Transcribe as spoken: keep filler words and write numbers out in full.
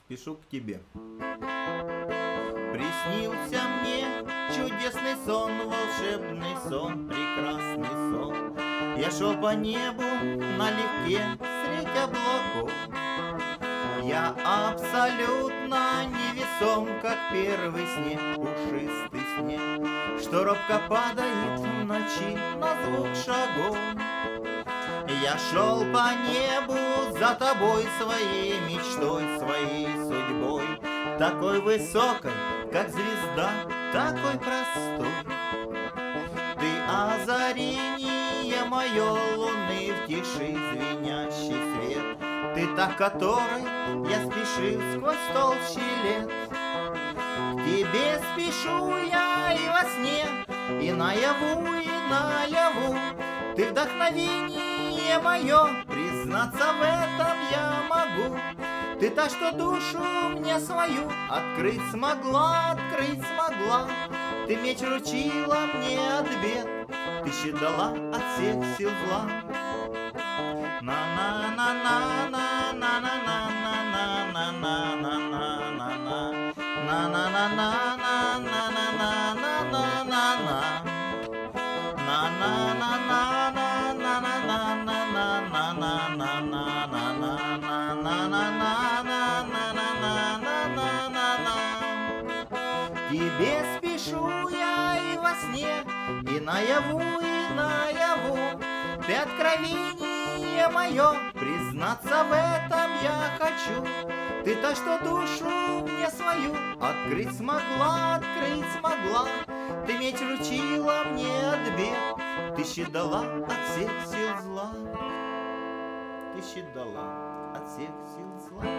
спешу к тебе. Приснился мне чудесный сон, волшебный сон, прекрасный сон. Я шел по небу налегке средь облаков. Я абсолютно невесом, как первый снег, пушистый снег, что робко падает в ночи на звук шагов. Я шел по небу за тобой, своей мечтой, своей судьбой, такой высокой, как звезда, такой простой. Ты озарение мое луны в тиши, звенящий свет. Ты та, которой я спешил сквозь толщи лет. К тебе спешу я и во сне, и наяву, и наяву. Ты вдохновение мое, признаться в этом я могу. Ты та, что душу мне свою открыть смогла, открыть смогла. Ты меч ручила мне от бед, ты щадала от всех сил зла. Тебе спешу я и во сне, и наяву, и наяву. Ты откровение мое, признаться в этом я хочу. Ты та, что душу мне свою открыть смогла, открыть смогла. Ты меч ручила мне от бед, ты щадала от всех сил зла. Ты щадала от всех сил зла.